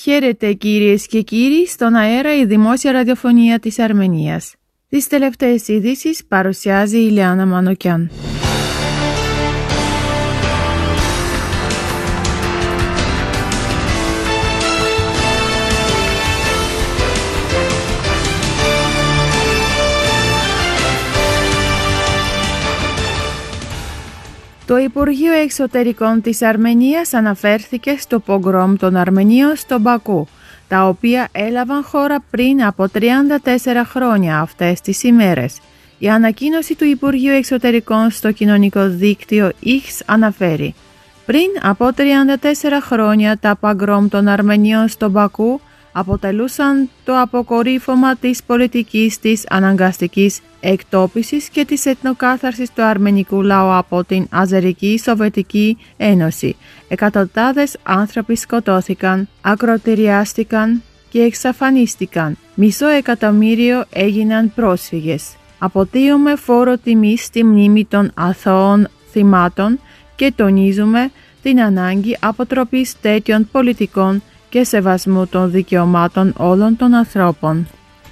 Χαίρετε κυρίες και κύριοι, στον αέρα η δημόσια ραδιοφωνία της Αρμενίας. Τις τελευταίες ειδήσεις παρουσιάζει η Ηλιάνα Μανοκιάν. Το Υπουργείο Εξωτερικών της Αρμενίας αναφέρθηκε στο πογκρόμ των Αρμενίων στο Μπακού, τα οποία έλαβαν χώρα πριν από 34 χρόνια αυτές τις ημέρες. Η ανακοίνωση του Υπουργείου Εξωτερικών στο κοινωνικό δίκτυο X αναφέρει «Πριν από 34 χρόνια τα πογκρόμ των Αρμενίων στο Μπακού αποτελούσαν το αποκορύφωμα της πολιτικής της αναγκαστικής εκτόπισης και της εθνοκάθαρσης του αρμενικού λαού από την Αζερική Σοβιετική Ένωση. Εκατοντάδες άνθρωποι σκοτώθηκαν, ακροτηριάστηκαν και εξαφανίστηκαν. 500.000 έγιναν πρόσφυγες. Αποτείουμε φόρο τιμής στη μνήμη των αθώων θυμάτων και τονίζουμε την ανάγκη αποτροπής τέτοιων πολιτικών και σεβασμού των δικαιωμάτων όλων των ανθρώπων».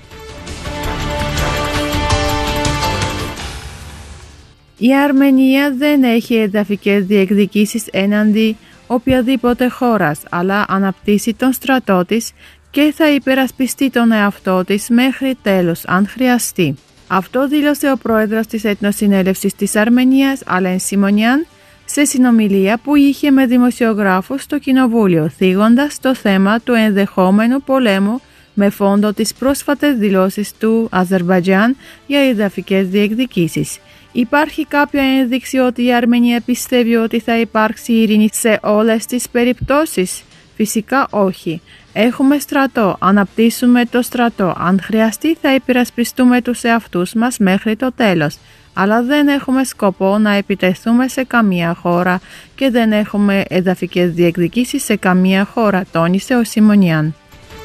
Η Αρμενία δεν έχει εδαφικές διεκδικήσεις έναντι οποιαδήποτε χώρας, αλλά αναπτύσσει τον στρατό της και θα υπερασπιστεί τον εαυτό της μέχρι τέλος, αν χρειαστεί. Αυτό δήλωσε ο πρόεδρος της Εθνοσυνέλευσης της Αρμενίας, Αλέν Σιμονιάν, σε συνομιλία που είχε με δημοσιογράφους στο Κοινοβούλιο, θίγοντας το θέμα του ενδεχόμενου πολέμου με φόντο τις πρόσφατες δηλώσεις του Αζερμπαϊτζάν για εδαφικές διεκδικήσεις. Υπάρχει κάποια ένδειξη ότι η Αρμενία πιστεύει ότι θα υπάρξει ειρήνη σε όλες τις περιπτώσεις? Φυσικά όχι. Έχουμε στρατό, αναπτύσσουμε το στρατό. Αν χρειαστεί θα υπερασπιστούμε τους εαυτούς μας μέχρι το τέλος. Αλλά δεν έχουμε σκοπό να επιτεθούμε σε καμία χώρα και δεν έχουμε εδαφικές διεκδικήσεις σε καμία χώρα, τόνισε ο Σιμονιάν.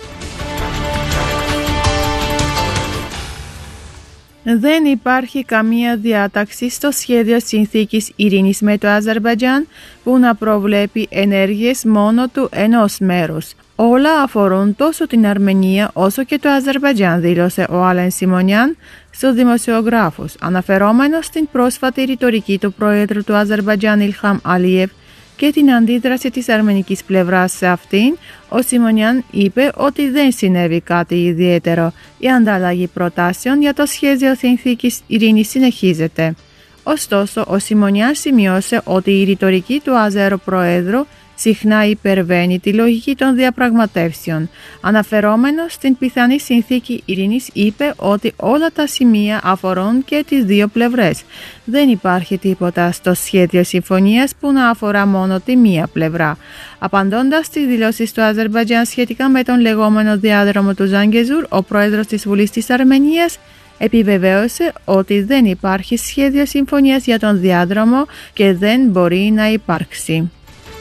Δεν υπάρχει καμία διάταξη στο σχέδιο συνθήκης ειρήνης με το Αζερμπαϊτζάν που να προβλέπει ενέργειες μόνο του ενός μέρους. Όλα αφορούν τόσο την Αρμενία όσο και το Αζερμπαϊτζάν, δήλωσε ο Αλέν Σιμονιάν στους δημοσιογράφους. Αναφερόμενος στην πρόσφατη ρητορική του Προέδρου του Αζερμπαϊτζάν Ιλχάμ Αλίεβ και την αντίδραση της αρμενικής πλευράς σε αυτήν, ο Σιμονιάν είπε ότι δεν συνέβη κάτι ιδιαίτερο. Η ανταλλαγή προτάσεων για το σχέδιο συνθήκης ειρήνης συνεχίζεται. Ωστόσο, ο Σιμονιάν σημειώσε ότι η ρητορική του Αζέρο Προέδρου συχνά υπερβαίνει τη λογική των διαπραγματεύσεων. Αναφερόμενος στην πιθανή συνθήκη ειρήνης, είπε ότι όλα τα σημεία αφορούν και τις δύο πλευρές. Δεν υπάρχει τίποτα στο σχέδιο συμφωνίας που να αφορά μόνο τη μία πλευρά. Απαντώντας στις δηλώσεις του Αζερμπαϊτζάν σχετικά με τον λεγόμενο διάδρομο του Ζανγκεζούρ, ο πρόεδρος της Βουλής της Αρμενίας επιβεβαίωσε ότι δεν υπάρχει σχέδιο συμφωνίας για τον διάδρομο και δεν μπορεί να υπάρξει.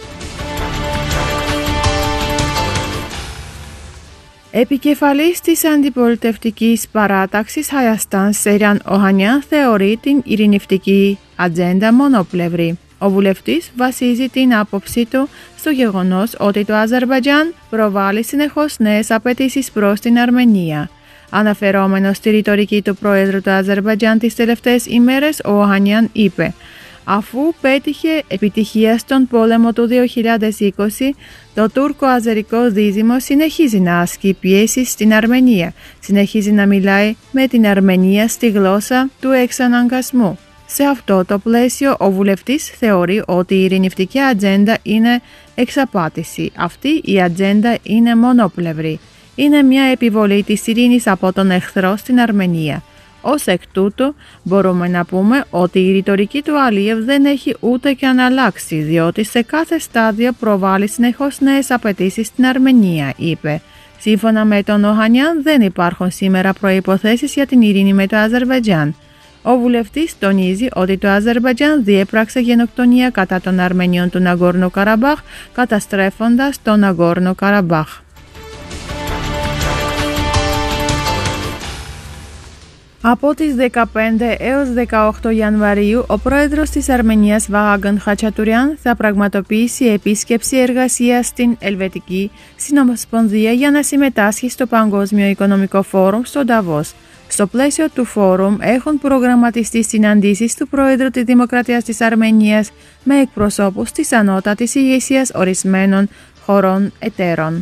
Επικεφαλής της αντιπολιτευτικής παράταξης Χαϊαστάν Σέριαν Οχανιάν θεωρεί την ειρηνευτική ατζέντα μονοπλευρή. Ο βουλευτής βασίζει την άποψή του στο γεγονός ότι το Αζερμπαϊτζάν προβάλλει συνεχώς νέες απαιτήσεις προς την Αρμενία. Αναφερόμενος στη ρητορική του Προέδρου του Αζερμπαϊτζάν τις τελευταίες ημέρες, ο Οχανιάν είπε «Αφού πέτυχε επιτυχία στον πόλεμο του 2020, το τουρκο-αζερικό δίδυμο συνεχίζει να ασκεί πιέσεις στην Αρμενία, συνεχίζει να μιλάει με την Αρμενία στη γλώσσα του εξαναγκασμού». Σε αυτό το πλαίσιο, ο βουλευτής θεωρεί ότι η ειρηνευτική ατζέντα είναι εξαπάτηση. Αυτή η ατζέντα είναι μονοπλευρή. Είναι μια επιβολή της ειρήνης από τον εχθρό στην Αρμενία. Ως εκ τούτου, μπορούμε να πούμε ότι η ρητορική του Αλίεβ δεν έχει ούτε καν αλλάξει, διότι σε κάθε στάδιο προβάλλει συνεχώς νέες απαιτήσεις στην Αρμενία, είπε. Σύμφωνα με τον Οχανιάν, δεν υπάρχουν σήμερα προϋποθέσεις για την ειρήνη με το Αζερμπαϊτζάν. Ο βουλευτής τονίζει ότι το Αζερμπαϊτζάν διέπραξε γενοκτονία κατά των Αρμενίων του Ναγκόρνο Καραμπάχ, καταστρέφοντας τον Ναγκόρνο Καραμπάχ. Από τις 15 έως 18 Ιανουαρίου, ο πρόεδρος της Αρμενίας Βαγάγαν Χατσατουρyan θα πραγματοποιήσει επίσκεψη εργασίας στην Ελβετική Συνομοσπονδία για να συμμετάσχει στο Παγκόσμιο Οικονομικό Φόρουμ στο Νταβός. Στο πλαίσιο του φόρουμ έχουν προγραμματιστεί συναντήσεις του Πρόεδρου της Δημοκρατίας της Αρμενίας με εκπροσώπους της ανώτατης ηγεσίας ορισμένων χωρών εταίρων.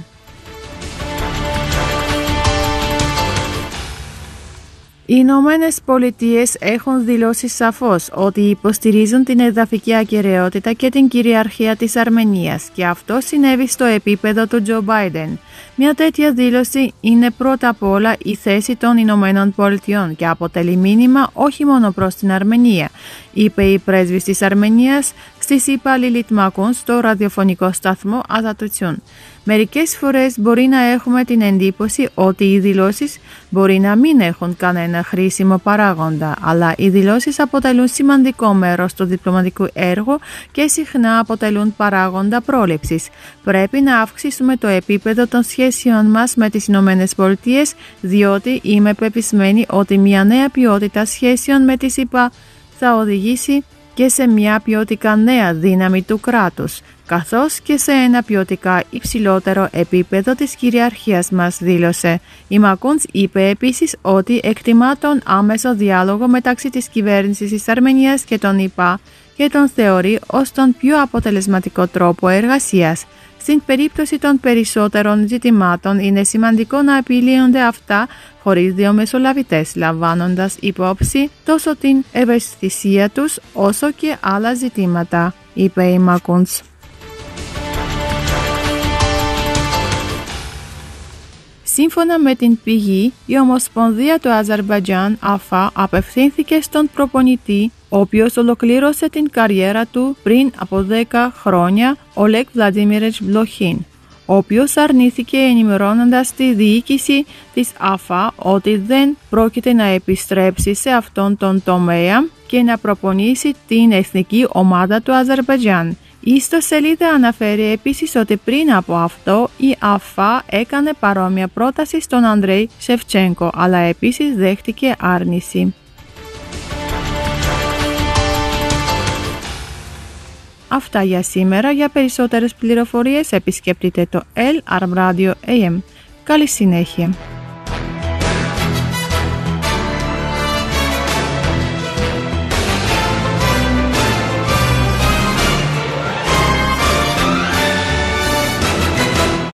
Οι Ηνωμένες Πολιτείες έχουν δηλώσει σαφώς ότι υποστηρίζουν την εδαφική ακεραιότητα και την κυριαρχία της Αρμενίας και αυτό συνέβη στο επίπεδο του Τζο Μπάιντεν. Μια τέτοια δήλωση είναι πρώτα απ' όλα η θέση των Ηνωμένων Πολιτειών και αποτελεί μήνυμα όχι μόνο προς την Αρμενία, είπε η πρέσβης της Αρμενίας στις ΗΠΑ Λίλιτ Μακούν στο ραδιοφωνικό σταθμό Αζατουτσιούν. Μερικές φορές μπορεί να έχουμε την εντύπωση ότι οι δηλώσεις μπορεί να μην έχουν κανένα χρήσιμο παράγοντα, αλλά οι δηλώσεις αποτελούν σημαντικό μέρος του διπλωματικού έργου και συχνά αποτελούν παράγοντα πρόληψης. Πρέπει να αυξήσουμε το επίπεδο των σχέσεων μας με τις Ηνωμένες Πολιτείες, διότι είμαι πεπισμένη ότι μια νέα ποιότητα σχέσεων με τις ΗΠΑ θα οδηγήσει και σε μια ποιοτικά νέα δύναμη του κράτους, καθώς και σε ένα ποιοτικά υψηλότερο επίπεδο της κυριαρχίας μας, δήλωσε. Η Μακούντς είπε επίσης ότι εκτιμά τον άμεσο διάλογο μεταξύ της κυβέρνησης της Αρμενίας και των ΗΠΑ και τον θεωρεί ως τον πιο αποτελεσματικό τρόπο εργασίας. Στην περίπτωση των περισσότερων ζητημάτων είναι σημαντικό να επιλύονται αυτά χωρίς διαμεσολαβητές, λαμβάνοντας υπόψη τόσο την ευαισθησία τους όσο και άλλα ζητήματα, είπε η Μακούντς. Σύμφωνα με την πηγή, η Ομοσπονδία του Αζερμπαϊτζάν ΑΦΑ απευθύνθηκε στον προπονητή, ο οποίος ολοκλήρωσε την καριέρα του πριν από 10 χρόνια, Ολέγ Βλαντίμιρετς Βλοχίν, ο οποίος αρνήθηκε ενημερώνοντας τη διοίκηση της ΑΦΑ ότι δεν πρόκειται να επιστρέψει σε αυτόν τον τομέα και να προπονήσει την εθνική ομάδα του Αζερμπαϊτζάν. Η ιστοσελίδα αναφέρει επίσης ότι πριν από αυτό η ΑΦΑ έκανε παρόμοια πρόταση στον Αντρέι Σεφτσένκο, αλλά επίσης δέχτηκε άρνηση. Αυτά για σήμερα. Για περισσότερες πληροφορίες επισκεφτείτε το El Arab Radio AM. Καλή συνέχεια.